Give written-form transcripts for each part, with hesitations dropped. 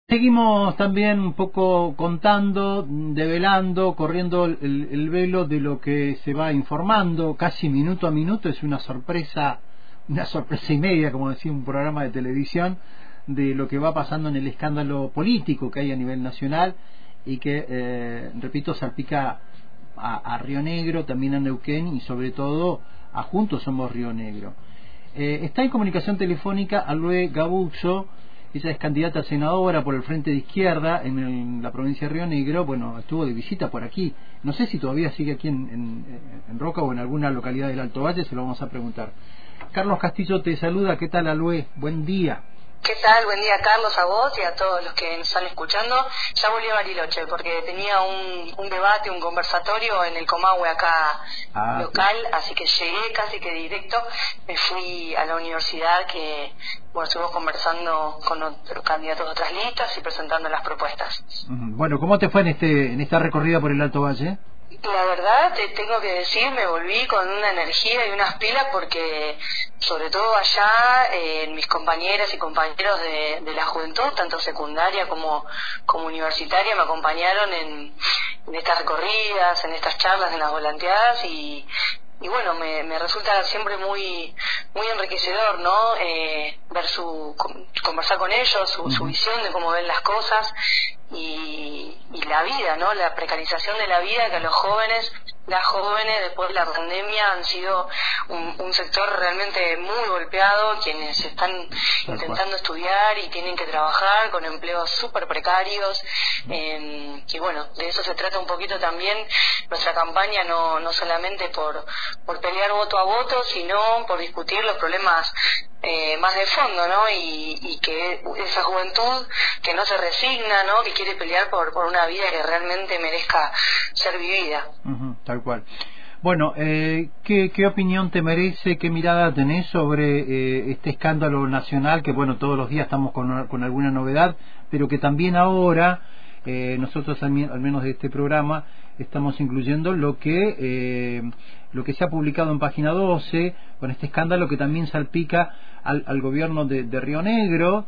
Seguimos también un poco contando, develando, corriendo el velo de lo que se va informando, casi minuto a minuto. Es una sorpresa y media, como decía un programa de televisión, de lo que va pasando en el escándalo político que hay a nivel nacional y que, repito, salpica a Río Negro, también a Neuquén y sobre todo a Juntos Somos Río Negro. Está en comunicación telefónica Alue Gabuzo. Ella es candidata a senadora por el Frente de Izquierda en la provincia de Río Negro. Bueno, estuvo de visita por aquí. No sé si todavía sigue aquí en Roca o en alguna localidad del Alto Valle, se lo vamos a preguntar. Carlos Castillo te saluda. ¿Qué tal, Alue? Buen día. ¿Qué tal? Buen día, Carlos, a vos y a todos los que nos están escuchando. Ya volví a Bariloche porque tenía un debate, un conversatorio en el Comahue acá local, así que llegué casi que directo. Me fui a la universidad que, bueno, estuvimos conversando con otros candidatos de otras listas y presentando las propuestas. Bueno, ¿cómo te fue en esta recorrida por el Alto Valle? La verdad, te tengo que decir, me volví con una energía y unas pilas porque, sobre todo allá, mis compañeras y compañeros de la juventud, tanto secundaria como universitaria, me acompañaron en estas recorridas, en estas charlas, en las volanteadas y bueno, me resulta siempre muy enriquecedor, ¿no? Conversar con ellos, su visión de cómo ven las cosas y la vida, ¿no? La precarización de la vida, que a los jóvenes, las jóvenes después de la pandemia han sido un sector realmente muy golpeado, quienes están intentando estudiar y tienen que trabajar con empleos súper precarios, y bueno, de eso se trata un poquito también nuestra campaña, no solamente por pelear voto a voto, sino por discutir los problemas más de fondo, ¿no? Y que esa juventud que no se resigna, ¿no? Que quiere pelear por una vida que realmente merezca ser vivida. Tal cual. Bueno, ¿qué opinión te merece, qué mirada tenés sobre este escándalo nacional que, bueno, todos los días estamos con alguna novedad, pero que también ahora nosotros al menos de este programa estamos incluyendo lo que se ha publicado en Página 12 con este escándalo que también salpica al gobierno de Río Negro,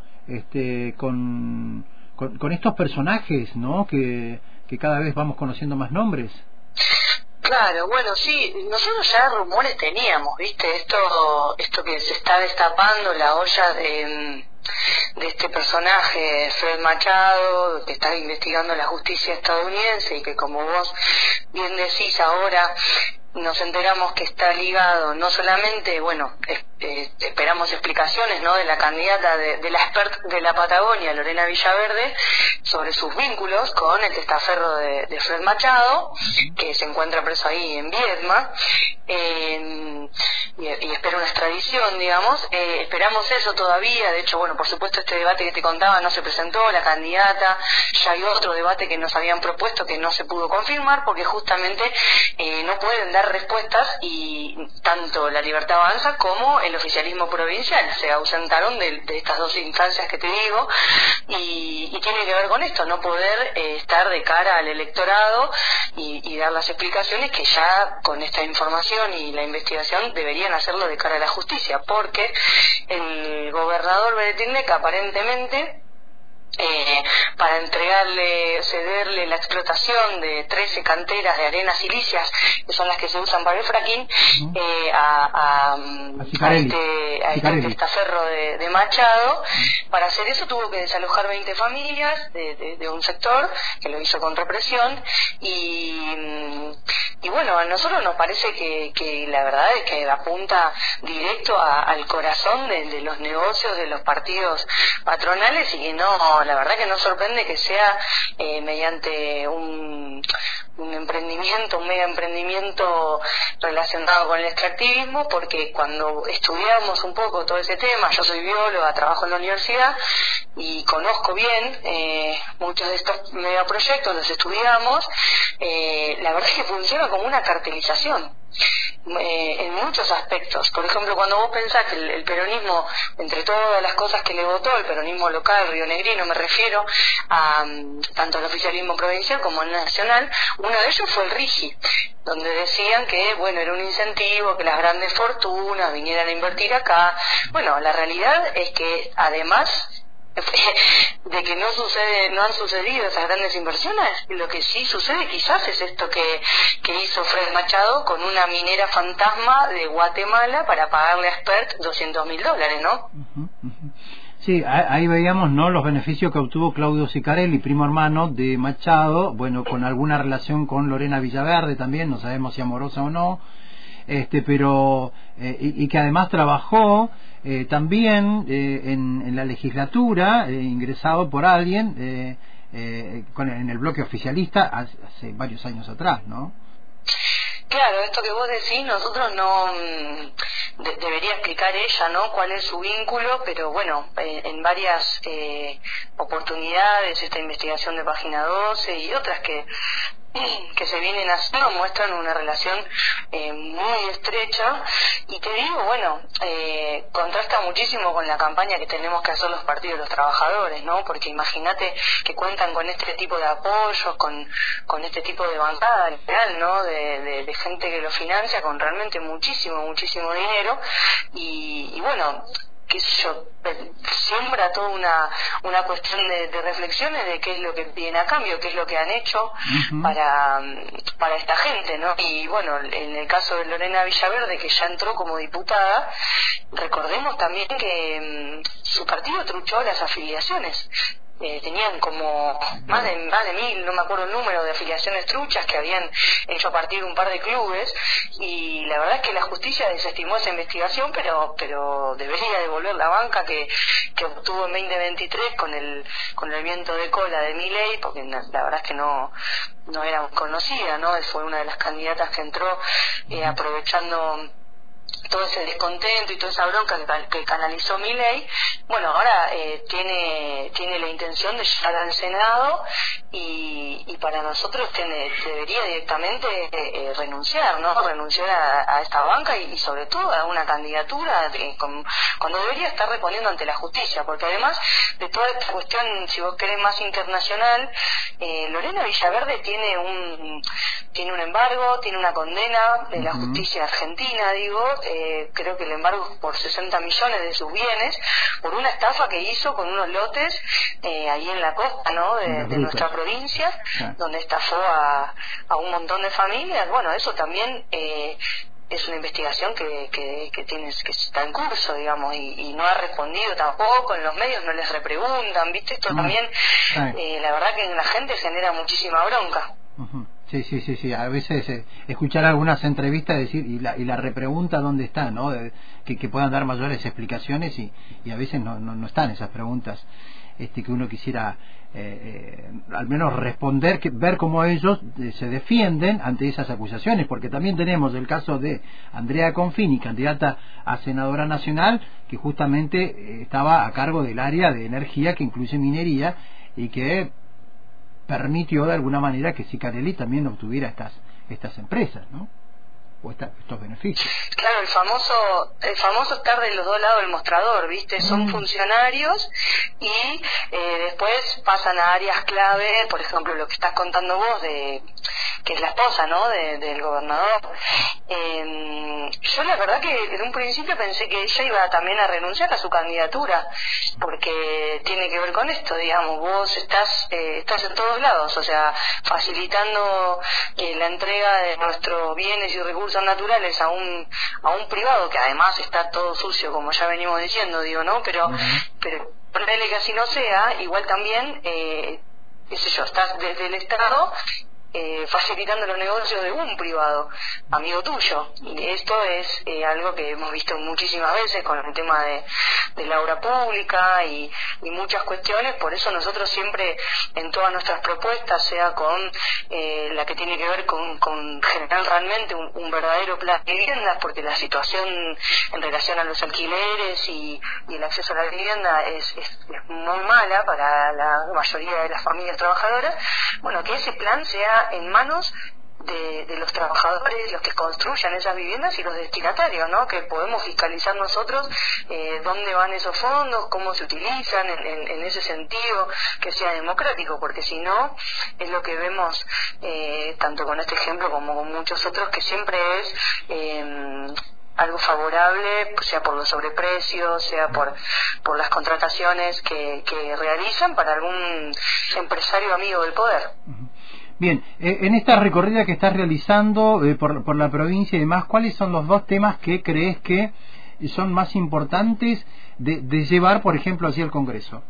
con estos personajes, ¿no? Que cada vez vamos conociendo más nombres. Claro, bueno, sí, nosotros ya rumores teníamos, ¿viste? Esto que se está destapando, la olla de este personaje, Fred Machado, que está investigando la justicia estadounidense y que, como vos bien decís ahora, nos enteramos que está ligado no solamente, bueno, esperamos explicaciones, ¿no?, de la candidata de la expert de la Patagonia, Lorena Villaverde, sobre sus vínculos con el testaferro de Fred Machado, que se encuentra preso ahí en Viedma, y espera una extradición, digamos. Esperamos eso todavía. De hecho, bueno, por supuesto, este debate que te contaba no se presentó la candidata. Ya hay otro debate que nos habían propuesto que no se pudo confirmar porque justamente no pueden dar respuestas, y tanto la Libertad Avanza como el oficialismo provincial se ausentaron de estas dos instancias que te digo, y tiene que ver con esto, no poder estar de cara al electorado y dar las explicaciones que ya con esta información y la investigación deberían hacerlo de cara a la justicia, porque el gobernador Beretilneca aparentemente, para cederle la explotación de 13 canteras de arenas silíceas, que son las que se usan para el fracking, a este testaferro de Machado. Para hacer eso tuvo que desalojar 20 familias de un sector, que lo hizo con represión, y bueno, a nosotros nos parece que la verdad es que apunta directo al corazón de los negocios de los partidos patronales, y que la verdad que no sorprende que sea mediante un emprendimiento, un mega emprendimiento relacionado con el extractivismo, porque cuando estudiamos un poco todo ese tema, yo soy bióloga, trabajo en la universidad y conozco bien muchos de estos megaproyectos, los estudiamos, la verdad es que funciona como una cartelización. En muchos aspectos. Por ejemplo, cuando vos pensás que el peronismo, entre todas las cosas que le votó, el peronismo local, rionegrino, me refiero a tanto al oficialismo provincial como al nacional, uno de ellos fue el RIGI, donde decían que, bueno, era un incentivo, que las grandes fortunas vinieran a invertir acá. Bueno, la realidad es que además de que no han sucedido esas grandes inversiones. Lo que sí sucede quizás es esto que hizo Fred Machado con una minera fantasma de Guatemala para pagarle a Spert $200.000, ¿no? Sí, ahí veíamos, ¿no?, los beneficios que obtuvo Claudio Sicarelli, primo hermano de Machado, bueno, con alguna relación con Lorena Villaverde también, no sabemos si amorosa o no, pero y que además trabajó también en la legislatura, ingresado por alguien en el bloque oficialista hace varios años atrás, ¿no? Claro, esto que vos decís, nosotros no debería explicar ella, ¿no?, cuál es su vínculo, pero bueno, en varias oportunidades, esta investigación de Página 12 y otras que se vienen haciendo muestran una relación muy estrecha, y te digo, bueno, contrasta muchísimo con la campaña que tenemos que hacer los partidos de los trabajadores, ¿no? Porque imagínate que cuentan con este tipo de apoyos, con este tipo de bancada real, ¿no?, de gente que lo financia con realmente muchísimo dinero, y bueno, qué sé yo, siembra toda una cuestión de reflexiones de qué es lo que piden a cambio, qué es lo que han hecho para esta gente, ¿no? Y bueno, en el caso de Lorena Villaverde, que ya entró como diputada, recordemos también que su partido truchó las afiliaciones. Tenían como más de 1.000, no me acuerdo el número, de afiliaciones truchas que habían hecho a partir de un par de clubes, y la verdad es que la justicia desestimó esa investigación, pero debería devolver la banca que obtuvo en 2023 con el viento de cola de Milei, porque la verdad es que no era conocida, ¿no? Fue una de las candidatas que entró aprovechando todo ese descontento y toda esa bronca que canalizó Milei. Bueno, ahora tiene la intención de llegar al Senado, y para nosotros debería directamente renunciar, ¿no? Renunciar a esta banca y sobre todo a una candidatura cuando debería estar respondiendo ante la justicia, porque además de toda esta cuestión, si vos querés, más internacional, Lorena Villaverde tiene un embargo, tiene una condena de la justicia argentina, creo que el embargo es por 60 millones de sus bienes, por una estafa que hizo con unos lotes ahí en la costa, ¿no?, de nuestra provincia, donde estafó a un montón de familias. Bueno, eso también es una investigación que está en curso, digamos, y no ha respondido tampoco, en los medios no les repreguntan, ¿viste? Esto también, la verdad que en la gente genera muchísima bronca. Sí, a veces escuchar algunas entrevistas decir y la repregunta dónde está, ¿no? Que puedan dar mayores explicaciones, y a veces no están esas preguntas que uno quisiera al menos responder, ver cómo ellos se defienden ante esas acusaciones, porque también tenemos el caso de Andrea Confini, candidata a senadora nacional, que justamente estaba a cargo del área de energía que incluye minería, y que permitió de alguna manera que Sicarelli también obtuviera estas empresas, ¿no? O estos beneficios. Claro, el famoso estar de los dos lados del mostrador, ¿viste? Son funcionarios y después pasan a áreas clave, por ejemplo, lo que estás contando vos, que es la esposa, ¿no?, del gobernador. Yo la verdad que en un principio pensé que ella iba también a renunciar a su candidatura, porque tiene que ver con esto, digamos, vos estás en todos lados, o sea, facilitando la entrega de nuestros bienes y recursos naturales a un privado que además está todo sucio, como ya venimos diciendo, ¿no? Pero ponele que así no sea, igual también, qué sé yo, estás desde el Estado facilitando los negocios de un privado, amigo tuyo. Y esto es algo que hemos visto muchísimas veces con el tema de la obra pública y muchas cuestiones. Por eso nosotros siempre en todas nuestras propuestas, sea con la que tiene que ver con generar realmente un verdadero plan de viviendas, porque la situación en relación a los alquileres y el acceso a la vivienda es muy mala para la mayoría de las familias trabajadoras. Bueno, que ese plan sea en manos de los trabajadores, los que construyan esas viviendas, y los destinatarios, ¿no? Que podemos fiscalizar nosotros dónde van esos fondos, cómo se utilizan, en ese sentido, que sea democrático, porque si no, es lo que vemos tanto con este ejemplo como con muchos otros, que siempre es algo favorable, sea por los sobreprecios, sea por las contrataciones que realizan para algún empresario amigo del poder. Bien, en esta recorrida que estás realizando por la provincia y demás, ¿cuáles son los 2 temas que crees que son más importantes de llevar, por ejemplo, hacia el Congreso?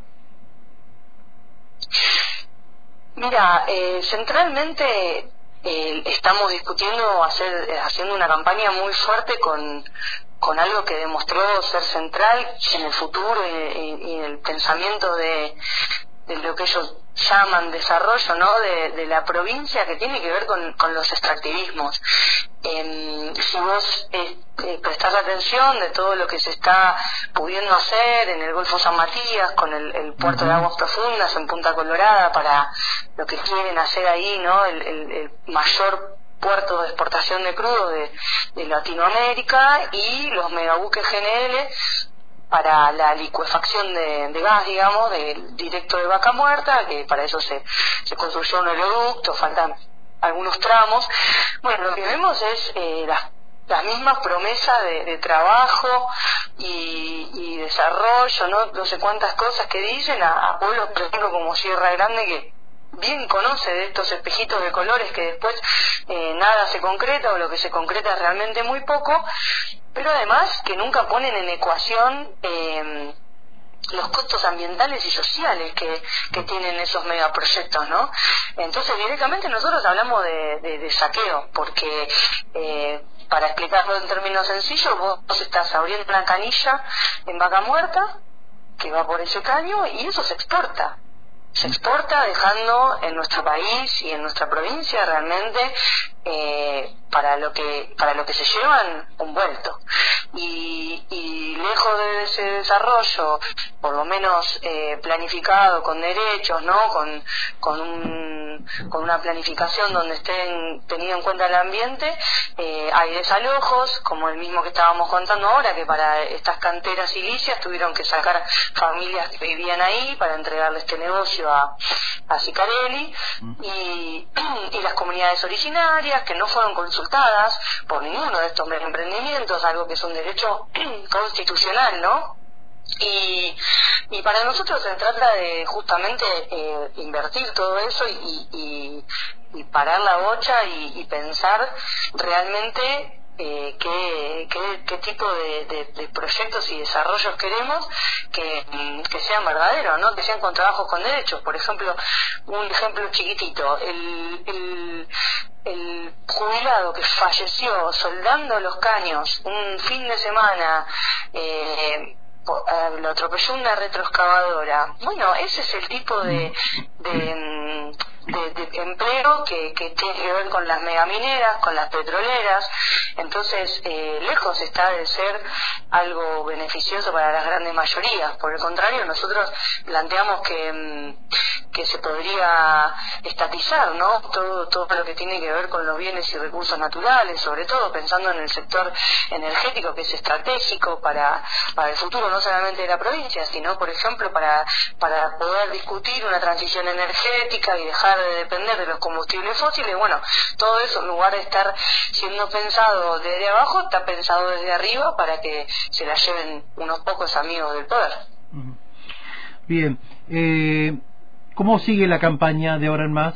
Mira, centralmente estamos discutiendo haciendo una campaña muy fuerte con algo que demostró ser central en el futuro y en el pensamiento de lo que ellos llaman desarrollo, ¿no?, de la provincia, que tiene que ver con los extractivismos. Si vos prestás atención de todo lo que se está pudiendo hacer en el Golfo San Matías, con el puerto de aguas profundas en Punta Colorada, para lo que quieren hacer ahí, ¿no?, el mayor puerto de exportación de crudo de Latinoamérica, y los megabuques GNL para la licuefacción de gas, digamos, directo de Vaca Muerta, que para eso se construyó un oleoducto, faltan algunos tramos. Bueno, lo que vemos es las mismas promesas de trabajo y desarrollo, no sé cuántas cosas que dicen a pueblos, por ejemplo, como Sierra Grande, que bien conoce de estos espejitos de colores que después nada se concreta, o lo que se concreta es realmente muy poco, pero además que nunca ponen en ecuación los costos ambientales y sociales que tienen esos megaproyectos, ¿no? Entonces directamente nosotros hablamos de saqueo, porque para explicarlo en términos sencillos, vos estás abriendo una canilla en Vaca Muerta que va por ese caño, y eso se exporta dejando en nuestro país y en nuestra provincia realmente para lo que se llevan un vuelto, y lejos de ese desarrollo, por lo menos planificado con derechos, ¿no?, con una planificación donde estén tenido en cuenta el ambiente, hay desalojos, como el mismo que estábamos contando ahora, que para estas canteras silicias tuvieron que sacar familias que vivían ahí para entregarle este negocio a Sicarelli, y las comunidades originarias que no fueron consultadas por ninguno de estos emprendimientos, algo que es un derecho constitucional, ¿no? Y para nosotros se trata de justamente invertir todo eso y parar la bocha y pensar realmente qué tipo de proyectos y desarrollos queremos que sean verdaderos, ¿no?, que sean con trabajos con derechos. Por ejemplo, un ejemplo chiquitito, el jubilado que falleció soldando los caños un fin de semana, lo atropelló una retroexcavadora. Bueno, ese es el tipo de empleo que tiene que ver con las megamineras, con las petroleras. Entonces, lejos está de ser algo beneficioso para las grandes mayorías. Por el contrario, nosotros planteamos que se podría estatizar, ¿no?, todo lo que tiene que ver con los bienes y recursos naturales, sobre todo pensando en el sector energético, que es estratégico para el futuro no solamente de la provincia, sino, por ejemplo, para poder discutir una transición energética y dejar de depender de los combustibles fósiles. Bueno, todo eso, en lugar de estar siendo pensado desde abajo, está pensado desde arriba para que se la lleven unos pocos amigos del poder. Bien, ¿cómo sigue la campaña de ahora en más?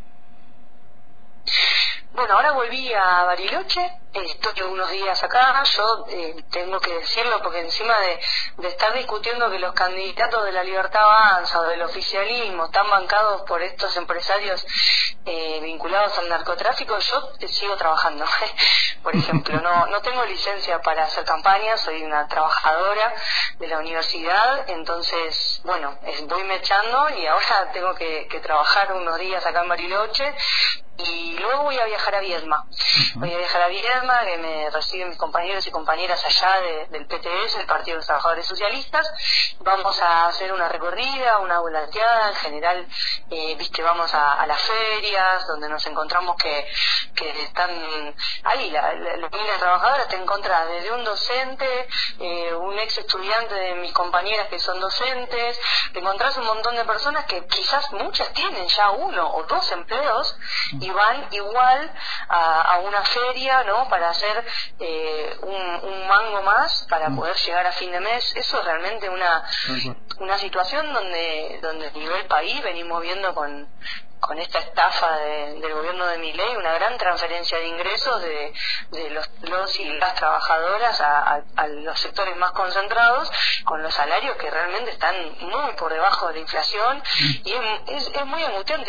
Bueno, ahora volví a Bariloche, estoy unos días acá. Yo tengo que decirlo porque encima de estar discutiendo que los candidatos de la Libertad Avanza o del oficialismo están bancados por estos empresarios vinculados al narcotráfico, yo sigo trabajando. Por ejemplo, no tengo licencia para hacer campaña, soy una trabajadora de la universidad, entonces, bueno, voy mechando y ahora tengo que trabajar unos días acá en Bariloche. Y luego voy a viajar a Viedma. Voy a viajar a Viedma, que me reciben mis compañeros y compañeras allá del PTS, el Partido de los Trabajadores Socialistas. Vamos a hacer una recorrida, una volanteada. En general, vamos a las ferias, donde nos encontramos que están ahí, las líneas trabajadoras te encontrás desde un docente, un ex estudiante de mis compañeras que son docentes, te encontrás un montón de personas que quizás muchas tienen ya 1 o 2 empleos, y van igual a una feria, ¿no? Para hacer un mango más para poder llegar a fin de mes. Eso es realmente una situación donde a nivel país venimos viendo con esta estafa del gobierno de Milei una gran transferencia de ingresos de los y las trabajadoras a los sectores más concentrados, con los salarios que realmente están muy por debajo de la inflación, y es muy angustiante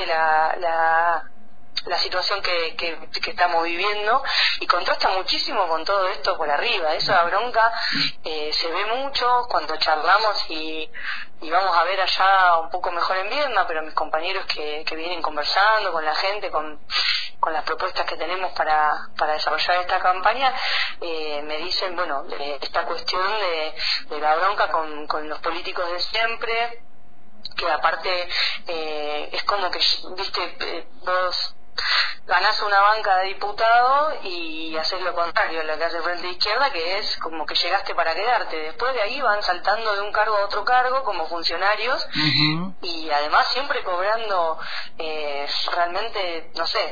la situación que estamos viviendo, y contrasta muchísimo con todo esto por arriba. Esa bronca se ve mucho cuando charlamos y vamos a ver allá un poco mejor en Viedma, pero mis compañeros que vienen conversando con la gente, con las propuestas que tenemos para desarrollar esta campaña, me dicen, bueno, esta cuestión de la bronca con los políticos de siempre, que aparte es como que, viste, vos ganás una banca de diputado y haces lo contrario, lo que hace el Frente de Izquierda, que es como que llegaste para quedarte. Después de ahí van saltando de un cargo a otro cargo como funcionarios, y además siempre cobrando realmente, no sé,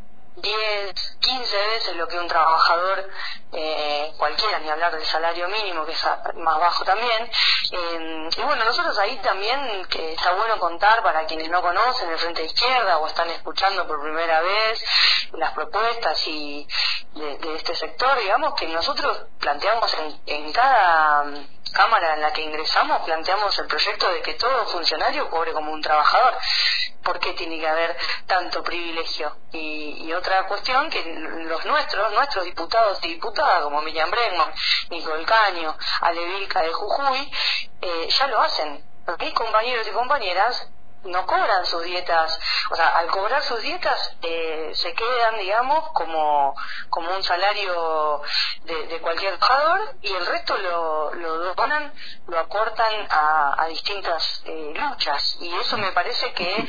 10, 15 veces lo que un trabajador cualquiera, ni hablar del salario mínimo, que es más bajo también. Y bueno, nosotros ahí también, que está bueno contar para quienes no conocen el Frente de Izquierda o están escuchando por primera vez las propuestas y de este sector, digamos, que nosotros planteamos en cada cámara en la que ingresamos, planteamos el proyecto de que todo funcionario cobre como un trabajador. ¿Por qué tiene que haber tanto privilegio? Y otra cuestión, que nuestros diputados y diputadas, como Miriam Bregman, Nicole Caño, Ale Vilca de Jujuy, ya lo hacen. Mis compañeros y compañeras no cobran sus dietas, o sea, al cobrar sus dietas se quedan, digamos, como un salario de cualquier trabajador, y el resto lo donan, lo aportan a distintas luchas, y eso me parece que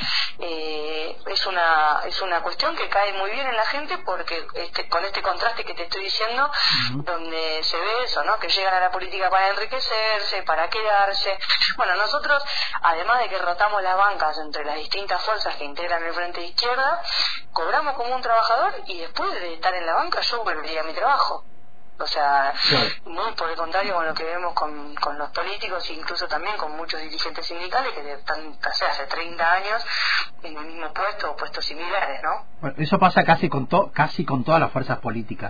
es una cuestión que cae muy bien en la gente, porque con este contraste que te estoy diciendo, donde se ve eso, ¿no? Que llegan a la política para enriquecerse, para quedarse. Bueno, nosotros, además de que rotamos las bancas entre las distintas fuerzas que integran el Frente de Izquierda, cobramos como un trabajador, y después de estar en la banca yo volvería a mi trabajo. O sea, muy por el contrario con lo que vemos con los políticos, e incluso también con muchos dirigentes sindicales que están hace 30 años en el mismo puesto o puestos similares, ¿no? Bueno, eso pasa casi con todas las fuerzas políticas.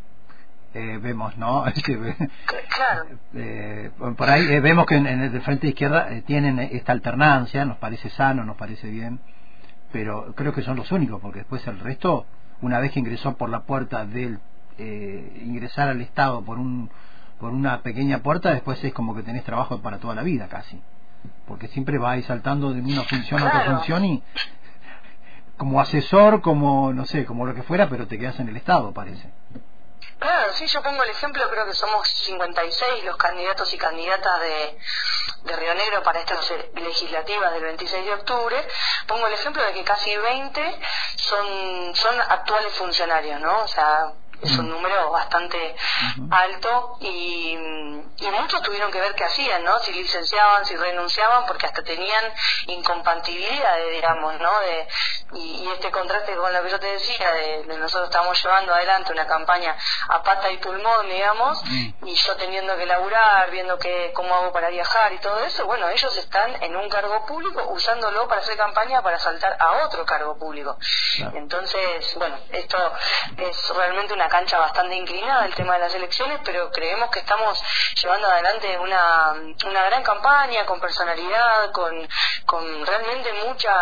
Vemos, ¿no? Claro. Por ahí vemos que en el Frente de Izquierda tienen esta alternancia, nos parece sano, nos parece bien, pero creo que son los únicos, porque después el resto, una vez que ingresó por la puerta del ingresar al Estado por una pequeña puerta, después es como que tenés trabajo para toda la vida casi, porque siempre vas saltando de una función a otra función, y como asesor, como no sé, como lo que fuera, pero te quedas en el Estado, parece. Claro, sí, yo pongo el ejemplo, creo que somos 56 los candidatos y candidatas de Río Negro para estas legislativas del 26 de octubre. Pongo el ejemplo de que casi 20 son actuales funcionarios, ¿no? O sea, es un número bastante alto, y muchos tuvieron que ver qué hacían, ¿no? Si licenciaban, si renunciaban, porque hasta tenían incompatibilidades, digamos, ¿no? Y este contraste con lo que yo te decía, de nosotros estamos llevando adelante una campaña a pata y pulmón, digamos, y yo teniendo que laburar, viendo cómo hago para viajar y todo eso. Bueno, ellos están en un cargo público usándolo para hacer campaña para saltar a otro cargo público. Claro. Entonces, bueno, esto es realmente una cancha bastante inclinada, el tema de las elecciones, pero creemos que estamos llevando adelante una gran campaña, con personalidad, con realmente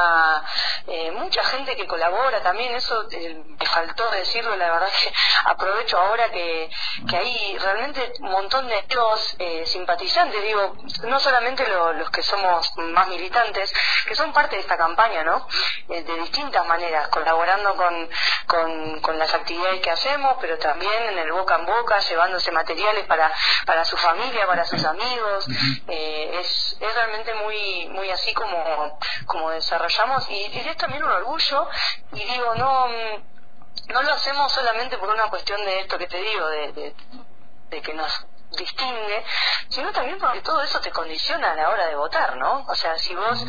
mucha gente que colabora también. Eso me faltó decirlo, la verdad que aprovecho ahora que hay realmente un montón de simpatizantes, digo, no solamente los que somos más militantes, que son parte de esta campaña, ¿no? De distintas maneras, colaborando con las actividades que hacemos, pero también en el boca en boca, llevándose materiales para su familia, para sus amigos. Es realmente muy así como desarrollamos, y es también un orgullo, y digo, no lo hacemos solamente por una cuestión de esto que te digo, de que nos distingue, sino también porque todo eso te condiciona a la hora de votar, ¿no? O sea, si vos,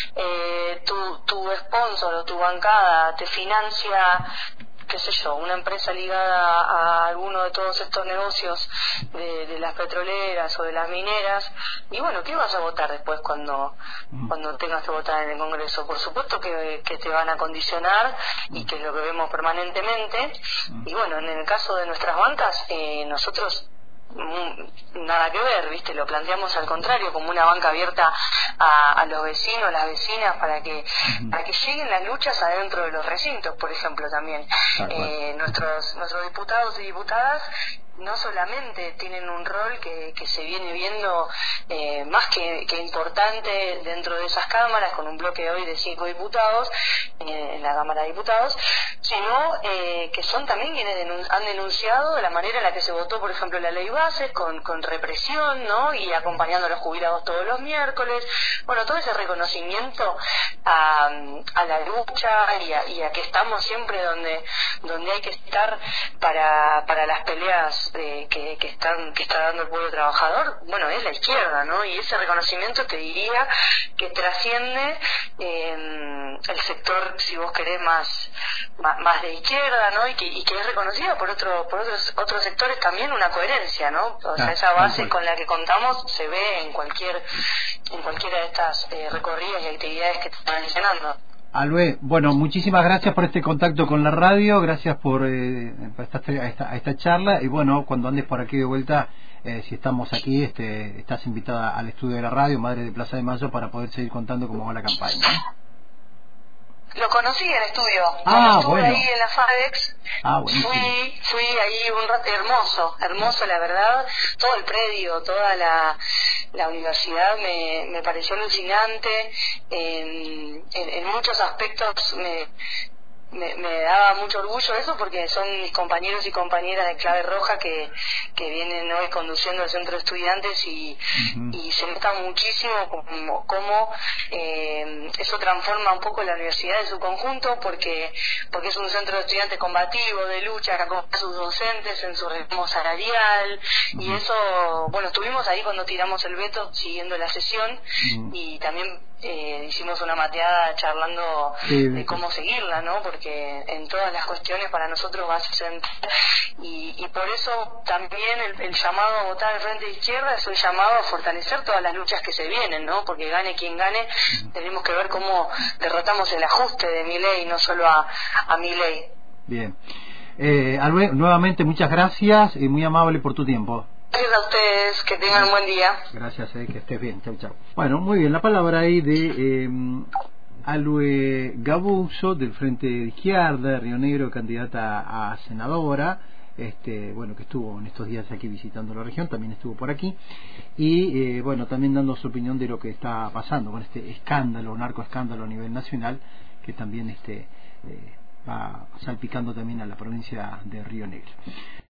tu sponsor o tu bancada te financia, qué sé yo, una empresa ligada a alguno de todos estos negocios de las petroleras o de las mineras, y bueno, ¿qué vas a votar después cuando tengas que votar en el Congreso? Por supuesto que te van a condicionar, y que es lo que vemos permanentemente. Y bueno, en el caso de nuestras bancas, nosotros nada que ver, ¿viste? Lo planteamos al contrario, como una banca abierta a los vecinos, las vecinas, para que lleguen las luchas adentro de los recintos, por ejemplo, también. Nuestros diputados y diputadas no solamente tienen un rol que se viene viendo más que importante dentro de esas cámaras, con un bloque hoy de 5 diputados en la Cámara de Diputados, sino que son también quienes han denunciado la manera en la que se votó, por ejemplo, la ley Bases, con represión, ¿no? Y acompañando a los jubilados todos los miércoles. Bueno, todo ese reconocimiento a la lucha y a que estamos siempre donde hay que estar para las peleas que está dando el pueblo trabajador, bueno, es la izquierda, ¿no? Y ese reconocimiento, te diría, que trasciende el sector, si vos querés, más de izquierda, ¿no? Y que es reconocida por otros sectores también, una coherencia, ¿no? O sea, esa base con la que contamos se ve en cualquiera de estas recorridas y actividades que te están mencionando. Alue, bueno, muchísimas gracias por este contacto con la radio, gracias por esta charla, y bueno, cuando andes por aquí de vuelta, si estamos aquí, estás invitada al estudio de la radio, Madre de Plaza de Mayo, para poder seguir contando cómo va la campaña, ¿no? Lo conocí en el estudio, cuando estuve ahí en la FADEX, fui ahí un rato, hermoso la verdad, todo el predio, toda la universidad me pareció alucinante, en muchos aspectos me daba mucho orgullo eso, porque son mis compañeros y compañeras de Clave Roja que vienen hoy conduciendo el centro de estudiantes, y se nota muchísimo cómo eso transforma un poco la universidad en su conjunto, porque es un centro de estudiantes combativo, de lucha, que acompaña a sus docentes en su reclamo salarial, y eso, bueno, estuvimos ahí cuando tiramos el veto siguiendo la sesión, y también hicimos una mateada charlando de cómo seguirla, ¿no? Porque en todas las cuestiones para nosotros va a ser, y por eso también el llamado a votar al Frente de Izquierda es un llamado a fortalecer todas las luchas que se vienen, ¿no? Porque gane quien gane, tenemos que ver cómo derrotamos el ajuste de Milei, no solo a Milei. Bien. Alue, nuevamente muchas gracias y muy amable por tu tiempo. Gracias a ustedes, que tengan un buen día. Gracias, que estés bien. Chau, chau. Bueno, muy bien, la palabra ahí de Alue Gabuso, del Frente de Izquierda de Río Negro, candidata a senadora, bueno, que estuvo en estos días aquí visitando la región, también estuvo por aquí, y bueno, también dando su opinión de lo que está pasando con este escándalo, narcoescándalo a nivel nacional, que también va salpicando también a la provincia de Río Negro.